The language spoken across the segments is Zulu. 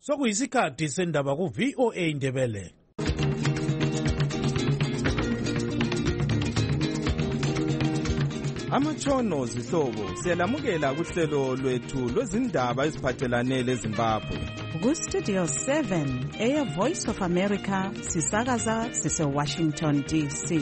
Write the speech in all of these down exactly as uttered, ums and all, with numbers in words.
Sokuyisikhathi sendaba ku V O A Ndebele. Amatshono zihlobo siyalamukela kuhlelo lwethu lwezindaba eziphathelane leZimbabwe. Ku Studio seven, Air Voice of America, sisakaza sise Washington D C.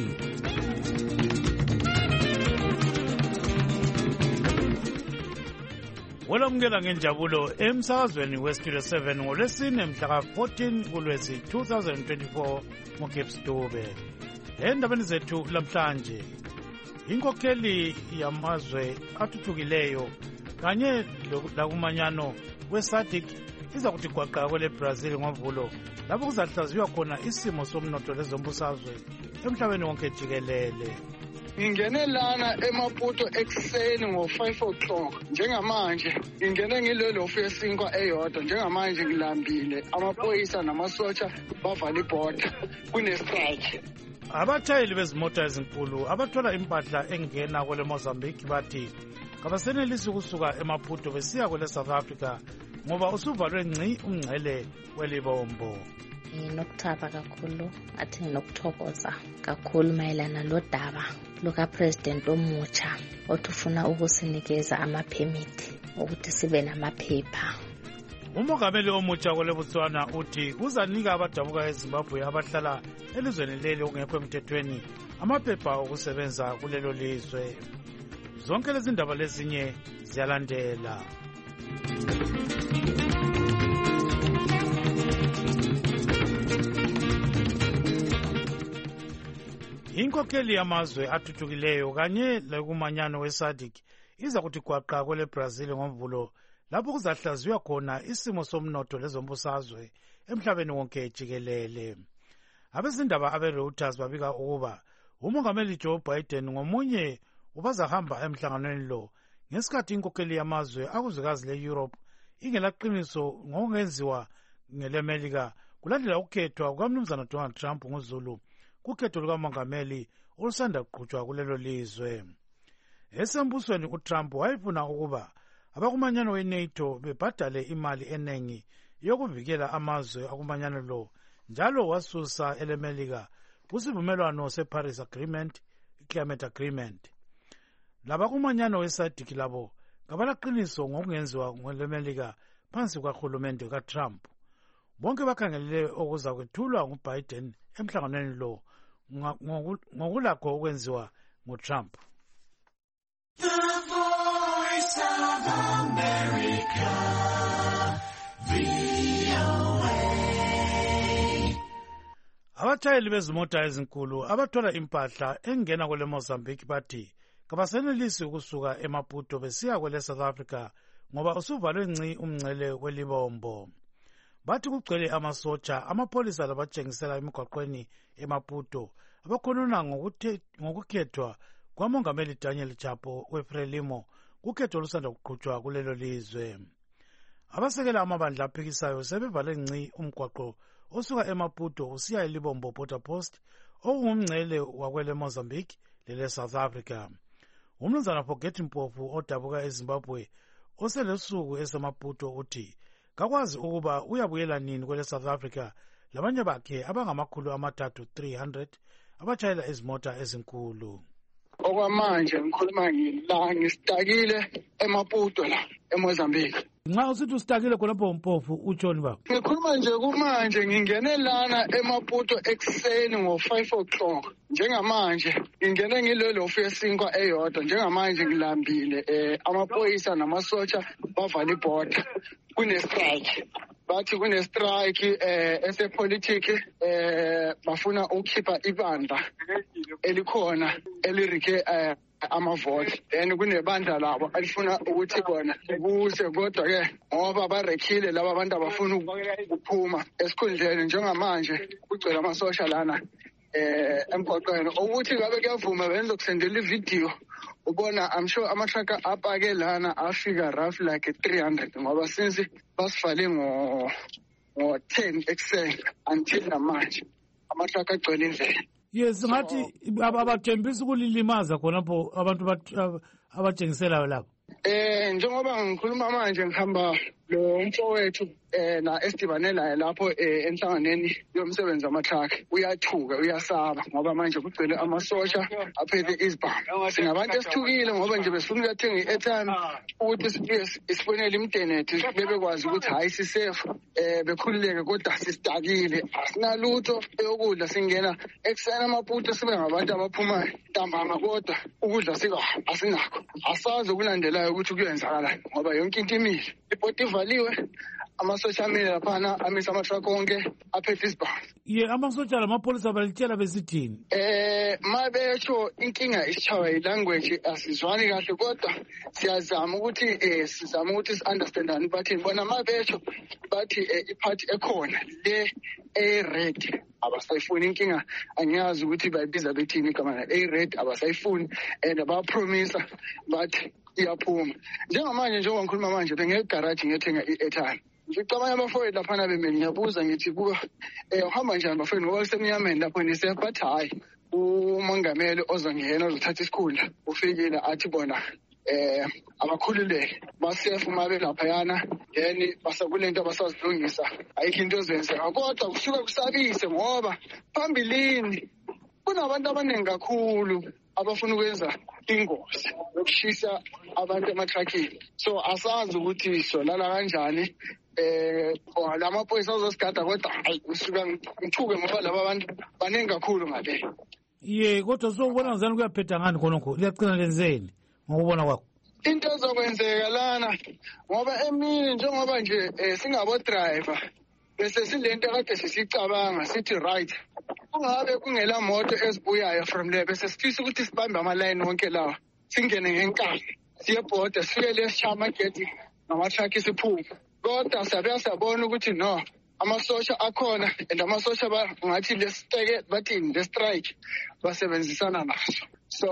Olamukela ngenjabulo emsakazweni we Studio seven ngolwesine mhla fourteen kuLwezi twenty twenty-four ngoGibbs Dube. Endabeni zethu lamhlanje, inkokheli yamazwe athuthukileyo kanye lakumanyano we-SADC iza kuthi gwaqa kwele Brazil ngoMvulo lapho kuzahlaziywa khona isimo somnotho lezombusazwe emhlabeni wonke jikelele. Ngingene lana eMaputo ekuseni ngo five o'clock njengamanje ngingene ngilelo fesinkwa eyodwa njengamanje ngilambile amaphoyisa namasotsha bavala ibhoda kune strike. Abatshayeli bezimota ezinkulu abathola impahla engena kwele Mozambique bathi kabasenelisi ukusuka eMaputo besiya kwele South Africa ngoba usuvalwe ngci umngcele welibombo. Nginokuthaba kakhulu athi nginokuthokoza kakhulu mayelana lodaba lukaPresident omutsha othufuna ukusinikeza amaphemithi ukuthi sibe namaphepha. Umongameli omutsha kwele Botswana uthi uzanika abadabuka eZimbabwe abahlala elizweni leli okungekho emthethweni amaphepha okusebenza kulelo lizwe. Zonke lezi ndaba lezinye ziyalandela. Inkokheli yamazwe athuthukileyo kanye lakumanyano we-SADC iza kuthi gwaqa kwele Brazil ngoMvulo lapho kuzahlaziywa khona isimo somnotho lezombusazwe emhlabeni wonke jikelele. Abezindaba abe-Reuters babika ukuba umongameli Joe Biden ngomunye ubazahamba emhlanganweni lo ngesikhathi inkokheli yamazwe akuzwekazi le-Europe ingelaqiniso ngokungenziwa ngelemelika kulandela ukukhethwa kukamnumzana Donald Trump ngoZulu kukhetho lukamongameli olusanda kuqhutshwa kulelo lizwe. Esembusweni uTrump wayefuna ukuba abakumanyano we-NATO bebhadale imali eningi yokuvikela amazwe akumanyano lo njalo wasusa elemelika kusivumelwano se-Paris Agreement, i-Climate Agreement. Laba kumanyano we-SADC labo kabalaqiniso ngokungenziwa ngelemelika phansi kwahulumende kaTrump. Bonke bakhangelele okuza kwethulwa nguBiden emhlanganweni lo ngokulakho okwenziwa nguTrump. The Voice of America, V O A. Abatshayeli bezimota ezinkulu abathola impahla engena kwele Mozambique bathi kabasenelisi ukusuka eMaputo besiya kwele South Africa ngoba usuvalwe ngci umngcele welibombo. Bathi kugcwele amasotsha amapholisa labatshengisela emigwaqweni eMaputo abakhonona ngokukhethwa kwamongameli Daniel Chapo weFrelimo kukhetho olusanda kuqhutshwa kulelo lizwe. Abasekela amabandla aphikisayo sebevale ngci umgwaqo osuka eMaputo usiya eLibombo Border Post okungumngcele wakwele Mozambique lele South Africa. Umnumzana Fogethi Mpofu odabuka eZimbabwe oselesuku esemaputo uthi kakwazi ukuba uyabuyela nini kwele South Africa labanye bakhe abangamakhulu amathathu three hundred abatshayela izimota ezinkulu. Okwamanje ngikhuluma ngila ngistakile eMaputo la eMozambique. Nxa usithi ustakile khonapho Mpofu utshoni baba? Ngikhuluma nje kumanje ngingene lana eMaputo ekuseni ngo five o'clock njengamanje ngingene ngilelo fesinkwa eyodwa njengamanje ngilambile eh amaphoyisa namasotsha bavala ibhoda kune strike. Bathi kune strike eh esepolitiki eh bafuna ukukhipha ibandla elikhona elirike eh amavoti then kunebandla labo alifuna ukuthi bona kuze kodwa ke ngoba barekhile laba abantu abafuna ukuphuma esikhundleni njengamanje kugcwele amasosha lana eh emgwaqweni ukuthi ngabe kuyavuma benza ukusendela ivideo ubona I'm sure amatraka apake lana afika rough like three hundred ngoba since basivale ngo ngo ten ekuseni until namanje amatraka agcwele indlela. Yes, ngathi abathembisa ukulilimaza khonapho abantu abatshengiselayo lapho. Eh njengoba ngikhuluma manje ngihamba lo mfowethu eh na esidibane naye lapho eh, enhlanganeni yomsebenzi wamatruk uyathuka uyasaba ngoba manje kugcwele amasosha aphethe izibhamu. Singabantu esithukile ngoba nje besifuna ukuthenga i-airtime ukuthi sibuye sifonele imntenethi bebekwazi ukuthi hayi sisafe eh bekhululeke kodwa sisidakile asinalutho eyokudla singena ekuseni amaputo sibe ngabantu abaphumayo ntambama kodwa ukudla sika asinakho asazi ukulandelayo ukuthi kuyenzakalani ngoba yonke into imile ipoti ivaliwe amasosha amile laphana amisa amatruck onke aphethe izibhamu. Ye amasosha lamapolisa balitshela besithini? Eh mabesho inkinga ishawa ilanguage asizwani kahle kodwa siyazama ukuthi eh sizama ukuthi si-understandane bathi bona mabesho bathi iphathi ekhona le e-red abasayifuni inkinga angiyazi ukuthi bayibiza bethini igama la e-red abasayifuni and abapromisa bathi iyaphuma. Njengamanje njengoba ngikhuluma manje bengegaraji ngiyothenga i-airtime. Ngicabanga abafowethu laphana bemini ngiyabuza ngithi kuba eh uhamba njani bafowethu ngoba kusemnyameni lapho nise bathi hayi umongameli ozongena ozothatha isikhundla ufikile athi bona eh abakhululeke basefu mabe laphayana then basakulento abasazilungisa ayikho into ezenzeka kodwa kusuka kusabise ngoba phambilini kunabantu abaningi kakhulu abafuna ukwenza ingozi yokushisa abantu ematruckini. So asazi ukuthi solala kanjani eh lamaphoyisa azosigada kodwa hayi usuka ngithuke ngoba laba bantu baningi kakhulu ngale. Ye kodwa sokubona ngizani kuyaphetha ngani khonokho liyaqina lenzeni ngokubona kwakho? Into ezokwenzeka lana ngoba emini njengoba nje singabo driver bese silento kade sisicabanga sithi right kungabe kungela moto esibuyayo from there bese sifisa ukuthi sibambe ama-line wonke lawa singene ngenkani siye border sifike lesisha amagedi ngamatruck siphume kodwa sabe sabona ukuthi no amasosha akhona and amasosha ngathi lesiteke bathi le strike basebenzisana naso.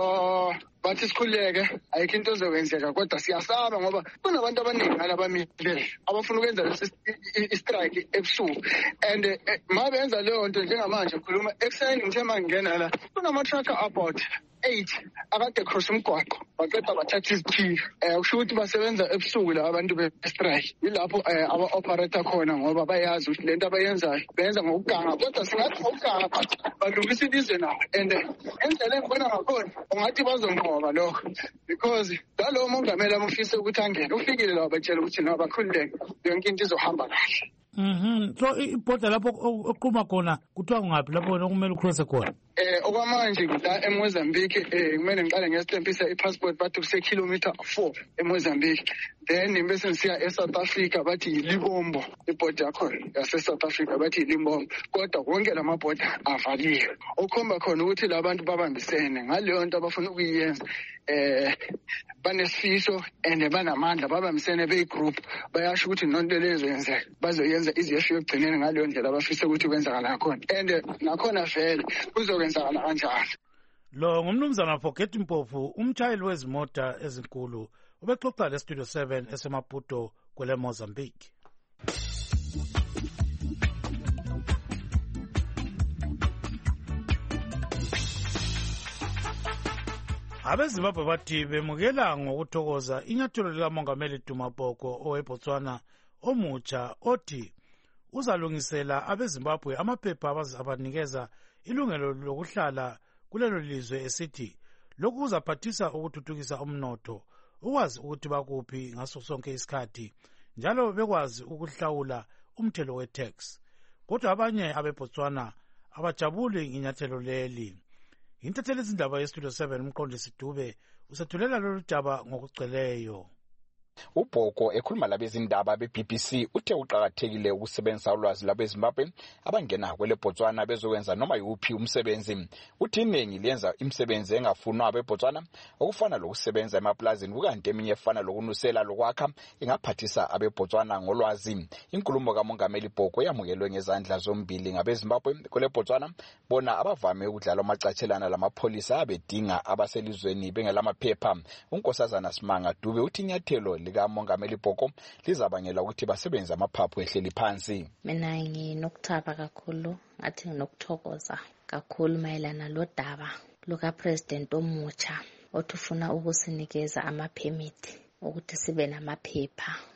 So bathi sikhuleke ayikho into ezokwenzeka kodwa siyasaba ngoba kunabantu abaningi alabamile abafuna ukwenza i-strike ebusuku and mabenza leyo nto njengamanje ngikhuluma ekuseni ngithe mangingena la kunama-truck about eight akade cross umgwaqo baqeda bathatha iziphiwo um kusho ukuthi basebenza ebusuku la abantu be-strike yilapho um aba-operator khona ngoba bayazi ukuthi lento abayenzayo benza ngokuganga kodwa singathi ngokuganga balungisa ilizwe nabo and endlela engibona ngakhona ungathi bazonqoba lokho because lalowo mongameli abafise ukuthi angene ufikile lawo batshela ukuthi nabo bakhululeke yonke into izohamba kahle. Mhm. So ibhoda lapho oqhuma khona kuthiwa kungaphi lapho okumele ucrosse khona? Eh okwamanje la eMozambique eh kumele ngiqale ngesitempisa i-passport bathi kuse kilometer four eMozambique. Then bese ngisiya eSouth Africa bathi yiLibombo ibhoda yakhona yase-South Africa bathi yiLibombo kodwa konke lamabhoda avaliwe. Okhomba khona ukuthi labantu babambisene ngaleyo nto abafuna ukuyenza eh banesifiso and banamandla babambisene beyi-group bayasho ukuthi nonto lezo yenzeka bazoyenza iziyefika ekugcineni ngaleyo ndlela abafisa ukuthi kwenzakala ngakhona and nakhona vele kuzokwenzakala kanjalo. Lo ngumnumzana Forget Mpofu umtshayeli wezimota ezinkulu ubexoxa lestudio seven esemaputo kwele Mozambique. Abezimbabwe bathi bemukela ngokuthokoza inyathelo likamongameli Duma Boko oweBotswana omutsha othi uzalungisela abezimbabwe amaphepha abanikeza ilungelo lokuhlala kulelo lizwe esithi lokhu kuzaphathisa ukuthuthukisa umnotho ukwazi ukuthi bakuphi ngaso sonke isikhathi njalo bekwazi ukuhlawula umthelo we-tax. Kodwa abanye abeBotswana abajabuli nginyathelo leli. Intatheli izindaba yestudio seven umqondisi Dube usethulela lolu daba ngokugcweleyo. uBhoko ekhuluma labezindaba be-B B C uthe uqhakathekile ukusebenzisa ulwazi labezimbabwe abangena kwele Botswana bezokwenza noma yuphi umsebenzi. Uthi iningi liyenza imisebenzi engafunwa abeBotswana okufana lokusebenza emaplazini ukanti eminye efana lokunusela lokwakha ingaphathisa abeBotswana ngolwazi. Inkulumo kamongameli Bhoko yamukelwe ngezandla zombili ngabezimbabwe kwele Botswana bona abavame ukudlala amacatshelana lamapholisa abedinga abaselizweni bengelamaphepha. Unkosazana Simanga Dube uthi inyathelo lika mongameli Bhoko lizabangela ukuthi basebenze amaphaphu ehleli phansi. Mina nginokuthaba kakhulu ngathi nginokuthokoza kakhulu mayelana lodaba luka president omutsha othufuna ukusinikeza ama permit ukuthi sibe namaphepha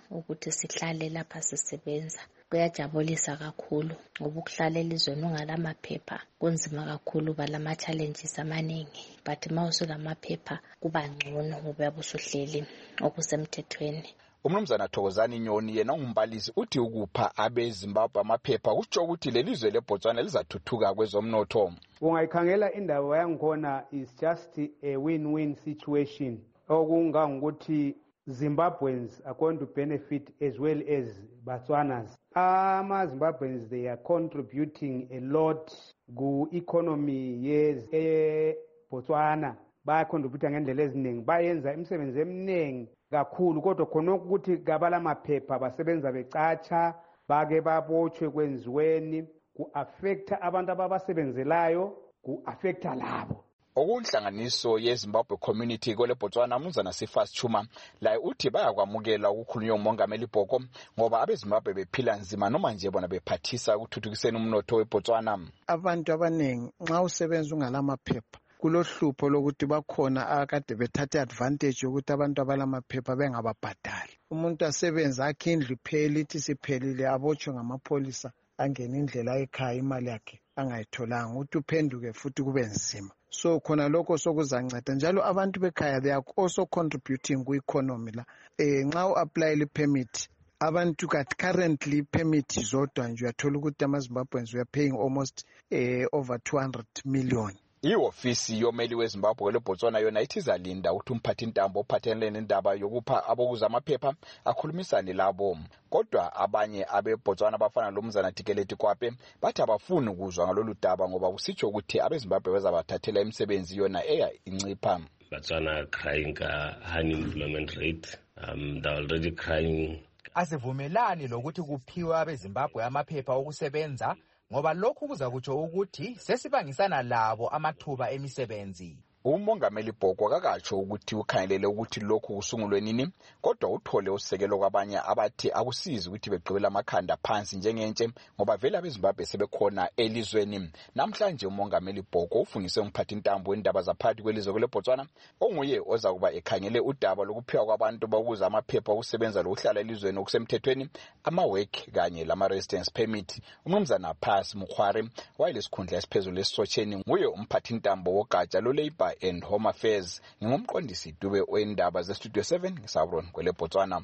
ukuthi sihlale lapha sisebenza. Kuyajabulisa kakhulu ngoba ukuhlala elizweni ungalamaphepha kunzima kakhulu, balama challenges amaningi, but mawusulamaphepha kuba ngcono ngoba yabusuhleli okusemthethweni. Umnumzana Thokozani Nyoni yena ungumbalisi uthi ukupha abeZimbabwe amaphepha kutsho ukuthi lelizwe leBotswana lizathuthuka kwezomnotho. Ungayikhangela indawo yangikhona is just a win-win situation. Okungangokuthi Zimbabweans are going to benefit as well as Botswanas. Ama Zimbabweans, they are contributing a lot ku economy yes e Botswana. Baya contribute ngendlela eziningi, bayenza imisebenzi eminingi kakhulu, kodwa khona ukuthi gabala maphepha basebenza becatsha bake babotshwe kwenziweni ku affect abantu ababasebenzelayo, ku affect labo. Okunhlanganiso yeZimbabwe Community kwele Botswana umnumzana Sifas Chuma la uthi bayakwamukela ukukhulunywa umongameli Bhoko ngoba abeZimbabwe bephila nzima noma nje bona bephathisa ukuthuthukiseni umnotho weBotswana. Abantu abaningi nxa usebenza ungalamaphepha kulohlupho lokuthi bakhona akade bethatha advantage yokuthi abantu abalamaphepha bengababhadali. Umuntu asebenza akhe indlu ipheli ithi siphelile abotshwe ngamapolisa angena indlela ekhaya imali yakhe angayitholanga uthi uphenduke futhi kube nzima. So khona lokho sokuzanceda njalo abantu bekhaya they are also contributing ku economy la. Eh nxa uapply le permit abantu kat currently permit zodwa nje uyathola ukuthi amaZimbabweans we are paying almost eh, over two hundred million. Iofisi yomeli weZimbabwe leBotswana yona ithi izalinda ukuthi umphathi intambo ophathelene nendaba yokupha abokuza amaphepha akhulumisane labo. Kodwa abanye abeBotswana abafana lomzana Tikeleti Kwape bathi abafuni ukuzwa ngalolu daba ngoba kusitsho ukuthi abeZimbabwe bezabathathela imisebenzi yona eya incipha. Botswana crying uh, high unemployment rate. Um, they're already crying. Asivumelani lokuthi kuphiwe abeZimbabwe amaphepha okusebenza ngoba lokhu kuza kutsho ukuthi sesibangisana labo amathuba emisebenzi. Umongameli Bhoko akakatsho ukuthi ukhangelele ukuthi lokhu kusungulwe nini, kodwa uthole usekelo kwabanye abathi akusizi ukuthi begqibela amakhanda phansi njengentshe ngoba vele abeZimbabwe sebekhona elizweni. Namhlanje umongameli Bhoko ufungise umphathi intambo wendaba zaphakathi kwelizwe leBotswana onguye oza kuba ekhangele udaba lokuphiwa kwabantu bokuza amaphepha okusebenza lokuhlala elizweni okusemthethweni, ama-work kanye lama-residence permit. Umnumzana Pass Mukhware wayelesikhundla esiphezulu lesisotsheni nguye umphathi intambo wogatsha lo-Labour and Home Affairs. Ngumqondisi Dube wendaba ze Studio seven ngisabron kwele Botswana.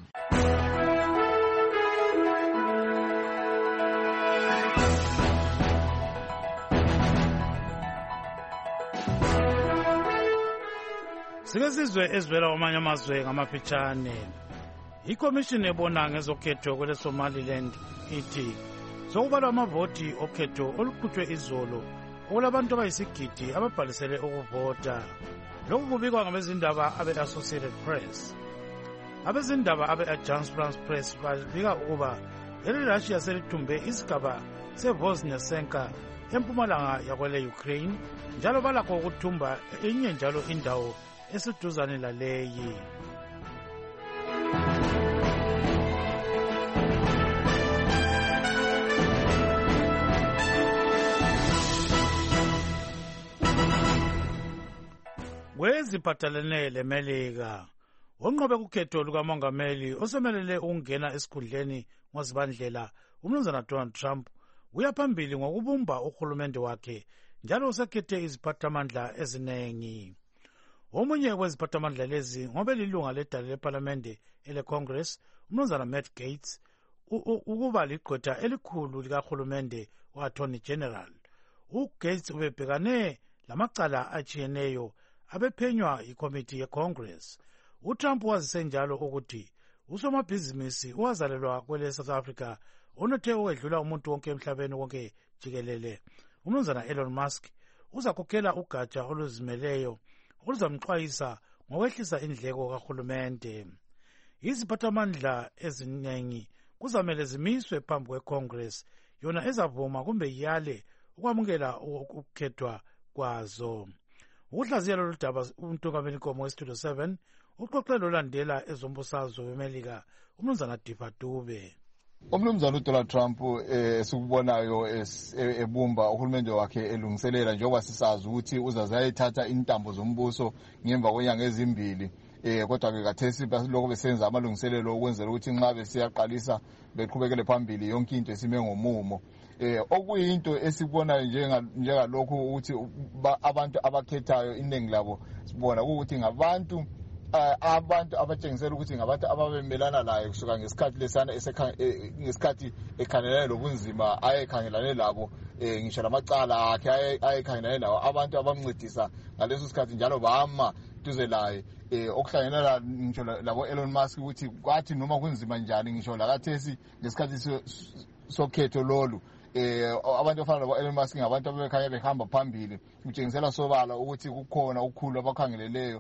Sike sizwe ezivela kwamanye amazwe ngamafitshane. Ikomishini ebona ngezokhetho kwele Somaliland ithi sokubalwa amavoti okhetho oluqhutshwe izolo olabantu abayisigidi ababhalisele ukuvota. Lokhu kubikwa ngabezindaba abe-Associated Press. Abezindaba abe-Agence France Press babika ukuba leli Russia selithumbe isigaba seVoznesenka empumalanga yakwele Ukraine njalo balakho ukuthumba enye njalo indawo eseduzane laleyi. Kweziphathelene leMelika onqobe kukhetho lukamongameli osemelele ukungena esikhundleni ngozibandlela umnumzana Donald Trump uyaphambili ngokubumba uhulumende wakhe njalo usekhethe iziphathamandla ezinengi. Omunye weziphathamandla lezi ngobe lilunga ledala leParliament eleCongress umnumzana Matt Gaetz ukuba ligqwetha elikhulu likahulumende wa-Attorney General. UGaetz ubebhekane lamacala atshiyeneyo abephenywa ikomiti yeCongress. UTrump wazise njalo ukuthi usomabhizinisi owazalelwa kwele South Africa onothe ukwedlula umuntu wonke emhlabeni wonke jikelele. Umnumzana Elon Musk uzakhokhela ugatsha oluzimeleyo oluzamxwayisa ngokwehlisa indleko kahulumende. Iziphathamandla eziningi kuzamele zimiswe phambi kweCongress yona ezavuma kumbe yale ukwamukela ukukhethwa kwazo. Ukuhlaziya lolu daba umthungameli Nkomo weStudio seven uxoxelo landela ezombusazwe weMelika umnumzana Diva Dube. Umnumzana uDonald Trump esikubonayo ebumba uhulumende wakhe elungiselela njengoba sisazi ukuthi uzazayithatha intambo zombuso ngemva kwenyanga ezimbili eh kodwa ke kathesi lokho besenza amalungiselelo okwenzela ukuthi nxa besiyaqalisa beqhubekele phambili yonke into esime ngomumo. Eh okuyinto esikubonayo njenga njengalokho ukuthi abantu abakhethayo iningi labo sibona ukuthi ngabantu abantu abatshengisela ukuthi ngabantu ababemelana laye kusuka ngesikhathi lesana ngesikhathi ekhangelane lobunzima ayekhangelane labo ngisho lamacala akhe ayekhangelane lawo abantu abamncedisa ngaleso sikhathi njalo bama duze laye okuhlanganela ngisho labo Elon Musk ukuthi kwathi noma kunzima njani ngisho lakathesi ngesikhathi sokhetho lolu eh abantu abafana nabo Elon Musk ngabantu abekhanya behamba phambili kutshengisela sobala ukuthi kukhona ukukhulu abakhangeleleyo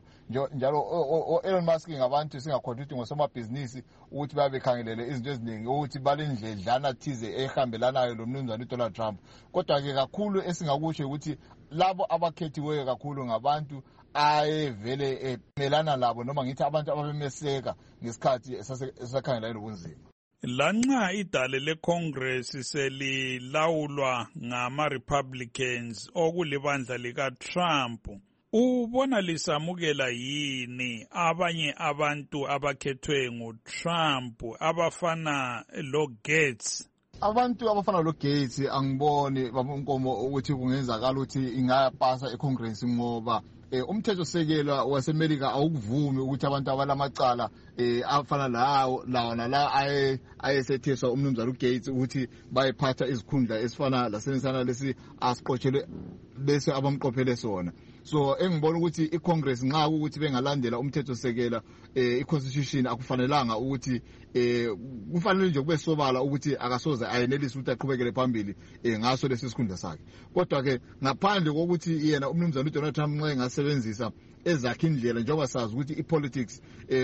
njalo Elon Musk ngabantu singakhothi ukuthi ngosomabhizinisi ukuthi babekhangelele izinto eziningi ukuthi balendledlana thize ehambelanayo lo mnumzana uDonald Trump. Kodwa ke kakhulu esingakusho ukuthi labo abakhethiweyo kakhulu ngabantu ayevele emelana labo noma ngithi abantu ababemeseka ngesikhathi esakhangelana nobunzima. Lanxa idale leCongress selilawulwa ngama-Republicans okulibandla lika-Trump, ubona lisamukela yini abanye abantu abakhethwe nguTrump abafana loGates? Abantu abafana loGates angiboni babonkomo ukuthi kungenzakala ukuthi ingayapasa eCongress ngoba umthetho sekela waseMelika awukuvumi ukuthi abantu abalamacala afana lawo lawo nala aye ayesetheswa umnumzana uGates ukuthi bayephatha izikhundla esifana lasenisana lesi asiqotshelwe bese abamqophele sona. So engibona ukuthi iCongress nxa ukuthi bengalandela umthetho sekela iConstitution akufanelanga ukuthi kufanele nje kube sobala ukuthi akasoze ayenelise ukuthi aqhubekele phambili ngaso lesi sikhundla sakhe. Kodwa ke ngaphandle kokuthi yena umnumzana uDonald Trump nxa engasebenzisa ezakhe indlela njengoba sazi ukuthi ipolitics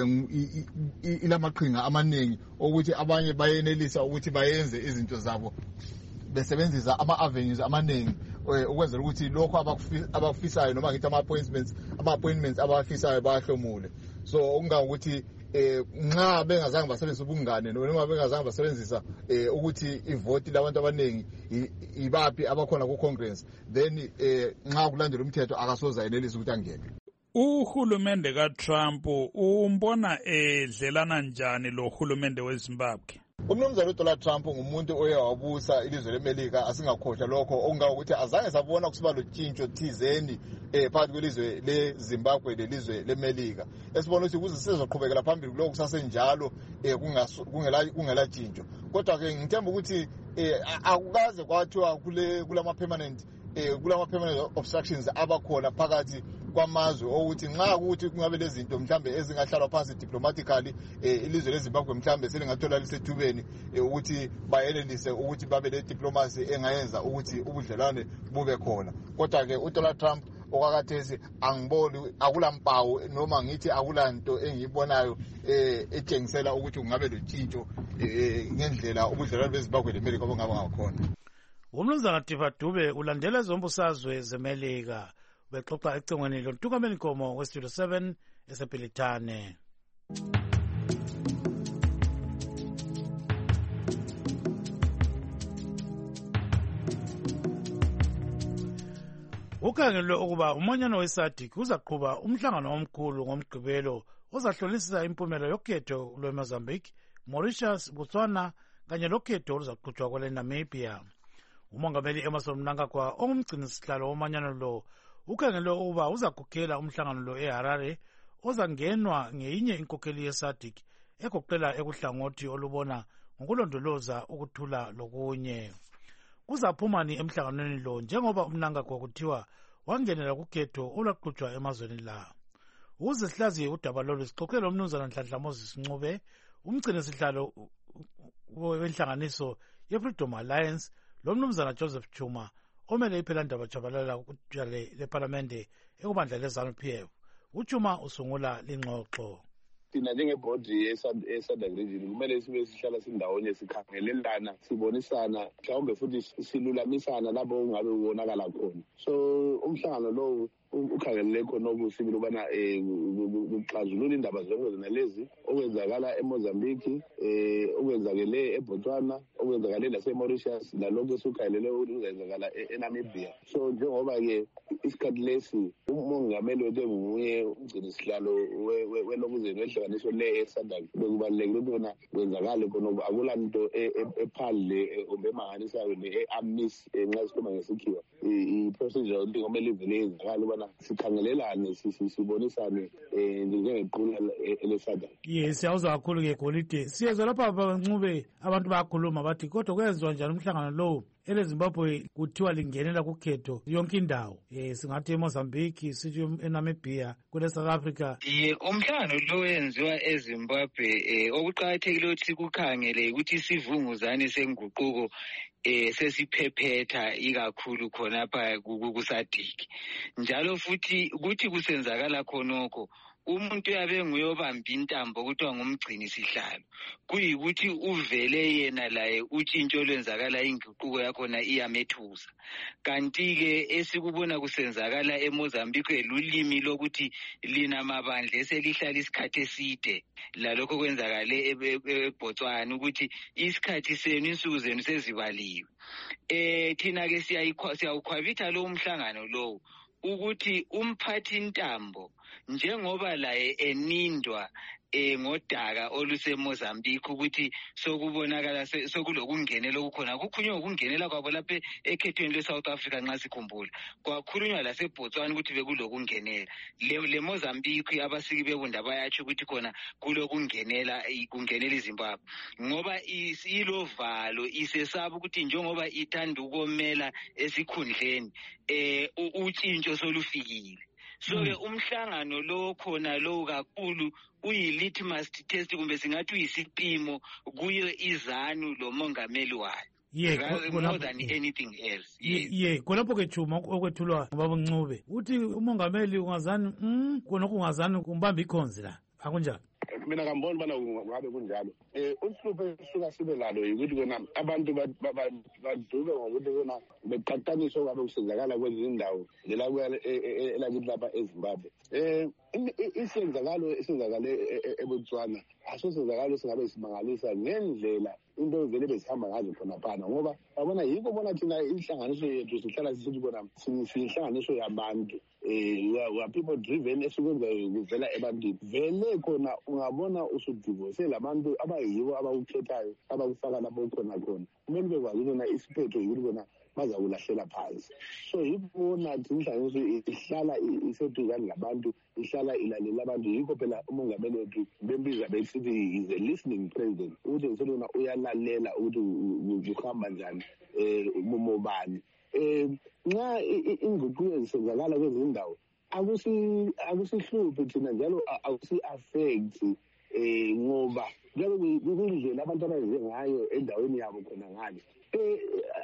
ilamaqhinga amaningi ukuthi abanye bayenelisa ukuthi bayenze izinto zabo besebenzisa ama-avenues amaningi ukwenzela ukuthi lokho abakufisayo noma ngithi ama-appointments ama-appointments abafisayo bahlomule. So okungangokuthi nxa bengazange basebenzisa ubungane noma bengazange basebenzisa ukuthi ivoti labantu abaningi ibaphi abakhona ku-Congress then nxa kulandela umthetho akasoze ayenelise ukuthi angene. Uhulumende kaTrump umbona edlelana njani lo hulumende weZimbabwe? Umnumzana uDonald Trump ngumuntu oye wabusa ilizwe leMelika asingakhohlwa lokho okungakuthi azange sabona kusiba lotshintsho thizeni eh phakathi kwelizwe leZimbabwe lelizwe leMelika. Esibona ukuthi kuze sizoqhubekela phambili lokho kusasenjalo eh kungela kungela tshintsho. Kodwa ke ngithemba ukuthi eh akukaze kwathiwa kule kulama permanent eh kulama permanent obstructions abakhona phakathi kwamazwe ukuthi nxa ukuthi kungabe lezinto mhlambe ezingahlalwa phansi diplomatically ilizwe leZimbabwe mhlambe selingathola lisethubeni ukuthi bayenelise ukuthi babe le diplomacy engayenza ukuthi ubudlelwane bube khona. Kodwa ke uDonald Trump okakathesi angiboni akulampawu noma ngithi akulanto engiyibonayo etshengisela ukuthi kungabe lotshintsho ngendlela ubudlelwane beZimbabwe leMelika obungaba ngakhona. Umnumzana Tifa Dube ulandela zombusazwe zeMelika bexoxa ecingweni lontukameni nkomo westudio seven esepilitane. Ukhangelwe ukuba umanyano weSADC uzaqhuba umhlangano omkhulu ngomgqibelo ozahlolisisa impumela yokhetho lweMozambique, Mauritius, Botswana kanye lokhetho oluzaqhutshwa kwele Namibia. Umongameli Emmerson Mnangagwa ongumgcinisihlalo womanyano lo ukhangelwe ukuba uzakhokhela umhlangano lo eHarare ozangenwa ngeyinye inkokheli yeSADC egoqela ekuhlangothi olubona ngokulondoloza ukuthula lokunye. Kuzaphumani emhlanganweni lo njengoba uMnangagwa kuthiwa wangenela kukhetho olwaqhutshwa emazweni la. Uze sihlaziye udaba lolu sixoxele umnumzana Nhlanhla Moses Ncube umgcinisihlalo wenhlanganiso yeFreedom Alliance lo mnumzana Joseph Chuma omele iphelandaba jabalala ukujale leParlamente ekubandla leZANU-P F. Uchuma usungula lingxoxo. Thina njengebhodi ye-SADC region kumele sibe sihlala sindawonye sikhangelelana sibonisana mhlawumbe futhi silulamisana lapho ungabe ubonakala khona. So umhlangano lo ukhangelele khona okusibili ubana um kuxazulula indaba zonke zona lezi okwenzakala eMozambique, um okwenzakele eBotswana, okwenzakale naseMauritius, nalokho esukhangelele ukuzenzakala eNamibia. So njengoba-ke isikhathi lesi umongameli wethu enguye umgcini sihlalo welokuzeni wenhlanganiso le eSADC, bekubalulekile ukuthi kona kwenzakale khona ukuba akula nto ephandle kumbe emanganisayo ne-amis nxa sikhuluma ngesikhiwa. I-procedure ngomele ivele yenzakala ubana sikhangelelane sibonisane um njengequla leSADC. Ye siyawuzwa kakhulu-ke Golide. Siyezwa lapha bancube abantu bayakhuluma bathi kodwa kwenziwa njani umhlangano lowo eleZimbabwe kuthiwa lingenela kukhetho yonke indawo, um singathi eMozambique, sithi eNamibia, kule South Africa. Ye umhlangano lo wenziwa eZimbabwe um okuqakathekile ukuthi sikukhangele ukuthi isivunguzane senguquko eh sesiphephetha ikakhulu khonapha kuSADC. Njalo futhi ukuthi kusenzakala khonokho umuntu yabe nguyobamba intambo kuthiwa ngumgcini sihlalo, kuyikuthi uvele yena laye utshintsho lwenzakala inguquko yakhona iyamethusa. Kanti-ke esikubona kusenzakala eMozambique lulimi lokuthi lina mabandla eselihlala isikhathi eside, lalokho kwenzakale eBotswana ukuthi isikhathi senu insuku zenu sezibaliwe. Eh thina-ke siyawukhwabitha lo umhlangano lowo ukuthi umphathi ntambo njengoba laye enindwa eh ngodaka oluseMozambique ukuthi sokubonakala sokulokungenela okukhona kukhulunywa ngokungenela kwabo lapha ekhethweni leSouth Africa nxa sikhumbula, kwakhulunywa laseBotswana ukuthi bekulokungenela. Le Mozambique abasiki bebunda bayatsho ukuthi khona kulokungenela kungenela iZimbabwe ngoba ilovalo isesaba ukuthi njengoba ithanda ukomela esikhundleni eh utshintsho solufikile. So-ke umhlangano lo khona lo kakhulu uyi-litmus test kumbe singathi uyisipimo kuyo izanu lo mongameli wayo. Yeah, more than anything else. Ye khonapho ke Chuma okwethulwa ngobaba Ncube uthi umongameli ungazani mm khonokho ungazani kumbamba ikhonzi la akunjani? Mina ngambona bana ngabe kunjalo. Eh uhlupho esuka sibe lalo ukuthi kona abantu badube ngokuthi kona beqaqaniswa kwabe kusenzakala kwezindawo lela elakithi lapha eZimbabwe. Eh isenzakalo esenzakale eBotswana asosenzakalo singabe simangalisa ngendlela into vele besihamba ngazo khona phana ngoba babona yiko bona thina inhlanganiso yethu sihlala sisithi bona siyinhlanganiso yabantu eh wa people driven esikwenza kuvela ebantwini vele khona ungabona usudivorce labantu abayibo abakukhethayo abakufaka lapho khona khona kumele bekwazi ukubona isiphetho yikuthi bona bazakulahlela phansi. So yibona inhlanganiso ihlala iseduzane labantu ihlala ilalela abantu yikho phela umongameli wethu bembiza bethi is a listening president uthi ngisona uyalalela ukuthi kuhamba njani eh umobani eh nxa inguquko ezisenzakala kwezindawo akusi akusihluphi thina njalo akusi affect eh ngoba njalo kuyindlela abantu abayenze ngayo endaweni yabo khona ngale eh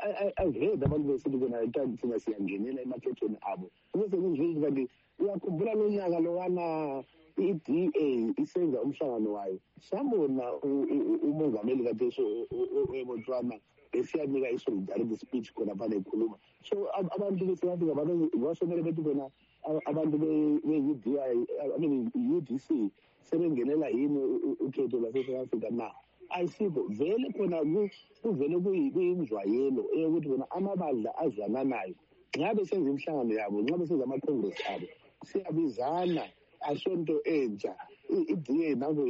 aveda abantu besithi bona ithanda thina siyangenela emakhethweni abo bese kunjini kanti uyakhumbula lo nyaka lowana i-D A isenza umhlangano wayo sambona umongameli kaDeso eBotswana esiyanika i-solidarity speech khona phana ekhuluma. So abantu besiyafika abantu basomele bethi bona abantu be-U D I I mean U D C sebengenela yini ukhetho lase-South Africa na ayisikho vele khona kuvele kuyinjwayelo eyokuthi bona amabandla azwananayo ngabe senza imhlangano yabo ngabe senza ama-congress abo siyabizana asonto entsha i-D A nango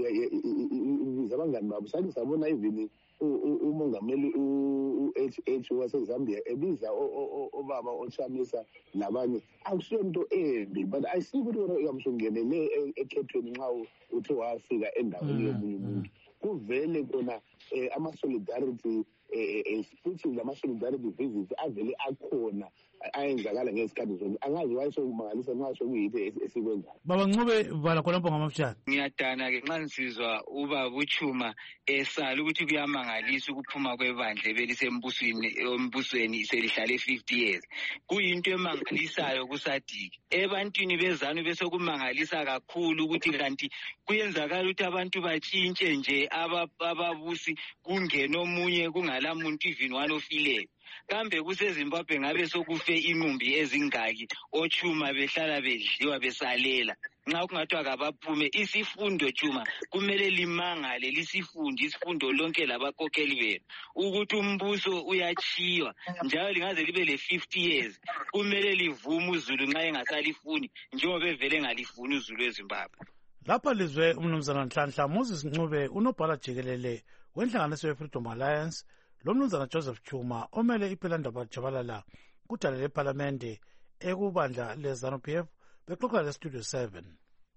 ibiza abangani babo sathi sabona even umongameli u-H H waseZambia ebiza obaba oChamisa nabanye akusonto embi but ayisikho ukuthi wena uyamsungenele ekhethweni nxa uthe wafika endaweni yomunye umuntu kuvele kona ama-solidarity futhi lama-solidarity visits avele akhona ayenzakala ngesikhathi zonke angazi wayesokumangalisa nxa sokuyitho esikwenzayo. Baba Ncube vala khonapho ngamafishane. Ngiyadana-ke nxa nsizwa ubaba uChuma esala ukuthi kuyamangalisa ukuphuma kwebandla belisembusweni embusweni selihlale fifty years kuyinto emangalisayo kuSADC ebantwini bezanu bese kumangalisa kakhulu ukuthi kanti kuyenzakala ukuthi abantu batshintshe nje ababusi kungena omunye kungala akungala muntu even one ofileyo. Kambe kuseZimbabwe ngabe sokufe inqumbi ezingaki ochuma behlala bedliwa besalela. Nxa kungathiwa kabaphume isifundo chuma kumele limangale lisifunde isifundo lonke labakhokheli benu ukuthi umbuso uyachiywa njalo lingaze libe le fifty years kumele livume uZulu nxa engasalifuni njengoba bevele ngalifuni uZulu eZimbabwe. Lapha lizwe umnumzana Nhlanhla Moses Ncube unobhala jikelele wenhlanganiso ye-Freedom Alliance lomnumzana Joseph Chuma omele iPhilandaba Jabalala kudala leParlamente ekubandla leZANU P F bexoxa leStudio seven.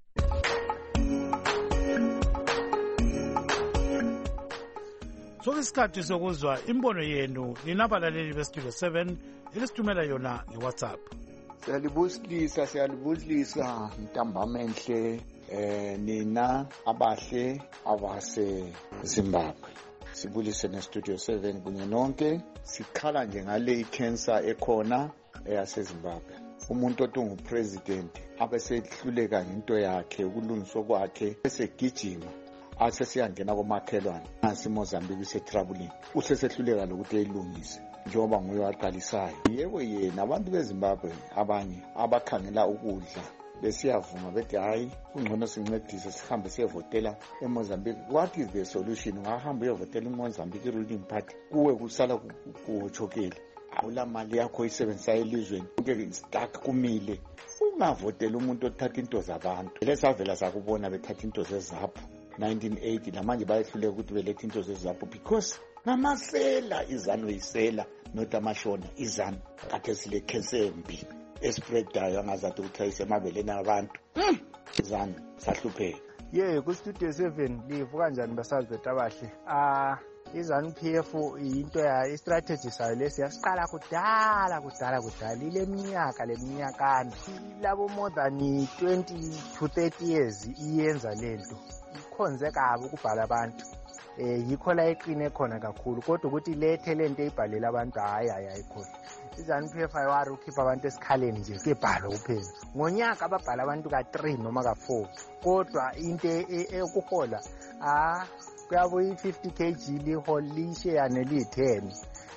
Sokusikhathi sokuzwa imbono yenu linabalaleli beStudio seven elisithumela yona ngeWhatsApp. Siyalibusisa siyalibusisa ntambamenhle eh nina abahle abase Zimbabwe. Sibulise neStudio seven kunye nonke sikhala nje ngale icancer ekhona eyase Zimbabwe. Umuntu otungu president abesehluleka into yakhe ukulungiswa kwakhe besegijima ase siyangena komakhelwane nasi Mozambique setroubling usesehluleka lokuthi eyilungise njengoba nguye waqalisayo. Yebo yena abantu beZimbabwe abanye abakhangela ukudla besiyavuma bethi hayi ungcono sincedise sihambe siyevotela eMozambique. What is the solution? Ungahamba uyevotela eMozambique ruling party kuwe kusala kuhotshokela awula mali yakho isebenzisa elizweni uke stuck kumile ungavotela umuntu othatha into zabantu. Lesavela sakubona bethatha into zezapho nineteen eighty namanje bayehluleka ukuthi belethe into zezapho because namasela izanu isela not amashona izanu kade sile kesembi espreadayo angazathi ukuthayisa emabeleni abantu izanu sahlupheka. Ye ku Studio seven livu kanjani basazi betabahle. Ah iZANU P F into ya istrategy sayo lesi yasiqala kudala kudala kudala ile minyaka leminyakana labo more than twenty to thirty years iyenza lento ikhonze kabi ukubhala abantu. Eh yikho la eqine khona kakhulu kodwa ukuthi lethe lento eyibhalela abantu hayi hayi ayikhona. iZANU P F ayiwari ukhipha abantu esikhaleni nje kebhalo kuphela. Ngonyaka ababhala abantu ka three noma ka four kodwa into ekuhola ah kuyabuyi fifty kilograms liholishe yana li ten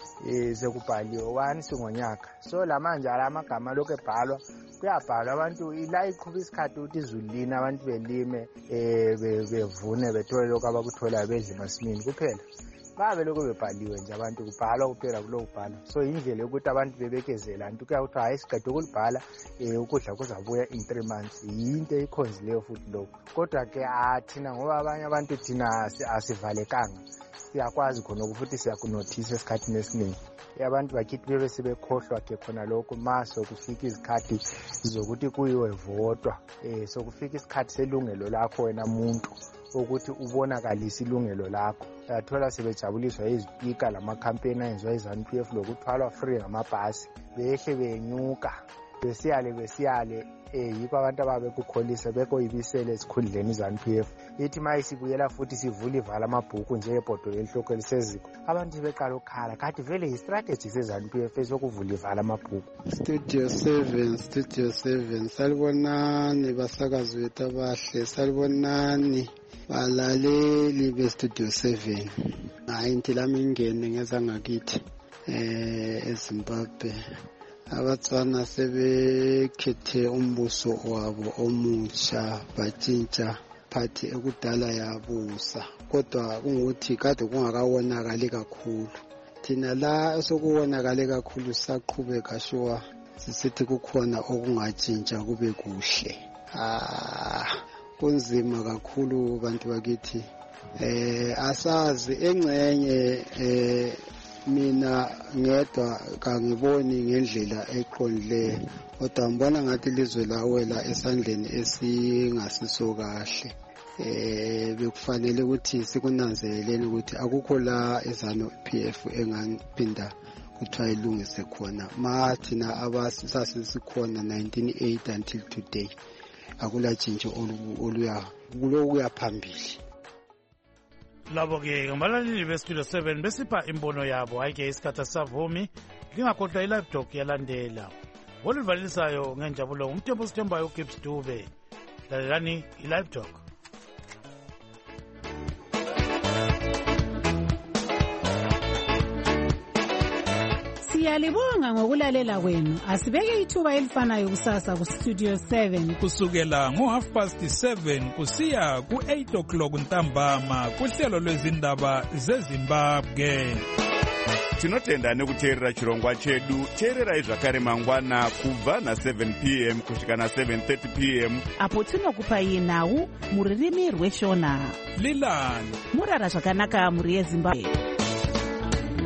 eh sekubhaliwe one singonyaka. So lamanje alamagama lokho ebhalwa kuyabhalwa abantu ila iqhuba isikhathi ukuthi izulina abantu belime eh bevune bethole lokho abakuthola bedle masimini kuphela. Babe lokho bebhaliwe nje abantu kubhalwa kuphela kulo kubhala. So indlela ukuthi abantu bebekezela abantu kuyakuthi hayi siqede ukulibhala eh ukudla kuzabuya in three months into ekhonzileyo futhi lokho. Kodwa ke athina ngoba abanye abantu thina asivalekanga siyakwazi khona ukuthi siyakunothisa esikhathini esiningi. Abantu bakithi bebe sebekhohlwa ke khona lokho maso kufika izikhathi zokuthi kuyiwe votwa eh so kufika isikhathi selungelo lakho wena umuntu ukuthi ubonakalisa ilungelo lakho. Yathola sebejabuliswa izipika lama campaign enziwa iZANU P F lokuthwalwa free ngamabhasi behle benyuka besiyale besiyale eh yikho abantu ababe kukholisa bekoyibisele esikhundleni iZANU P F ithi mayisibuyela futhi sivula ivala amabhuku nje ebhodo elihloko eliseziko abantu beqala ukukhala kanti vele istrategy seZANU P F esokuvula ivala amabhuku. Studio seven Studio seven salibonani basakazi bethu abahle salibonani balaleli beStudio seven. Hayi inti lami ingene ngeza ngakithi eh eZimbabwe abatswana sebekhethe umbuso wabo omutsha batshintsha phathi ekudala yabusa kodwa kungukuthi kade kungakawonakali kakhulu. Thina la esokubonakale kakhulu saqhubeka shuwa sisithi kukhona okungatshintsha kube kuhle. Ah kunzima kakhulu bantu bakithi eh asazi engcenye eh mina ngedwa kangiboni ngendlela eqondile kodwa ngibona ngathi ilizwe lawela esandleni esingasiso kahle. Eh bekufanele ukuthi sikunanzelele ukuthi akukho la iZANU P F engaphinda kuthiwa ilungise khona mathina abasasisikhona nineteen eighty until today akula tshintsho oluya kulokuya phambili. Labo ke ngabalaleli beStudio seven besipha imbono yabo hayi ke isikhathi savumi lingakhohlwa ilive talk yalandela olivalisayo ngenjabulo umthembu sithembayo uGibbs Dube lalelani ilive talk. Siyalibonga ngokulalela kwenu. Asibeke ithuba elifanayo kusasa ku Studio seven. Kusukela ngo half past seven kusiya ku eight o'clock ntambama kuhlelo lwezindaba zeZimbabwe. Tinotenda nekuteerera chirongwa chedu. Teererai zvakare mangwana kubva na seven p m kusvika na seven thirty p m apo tinokupai nhau muririmi rweshona. Lilani murara zvakanaka muri yeZimbabwe.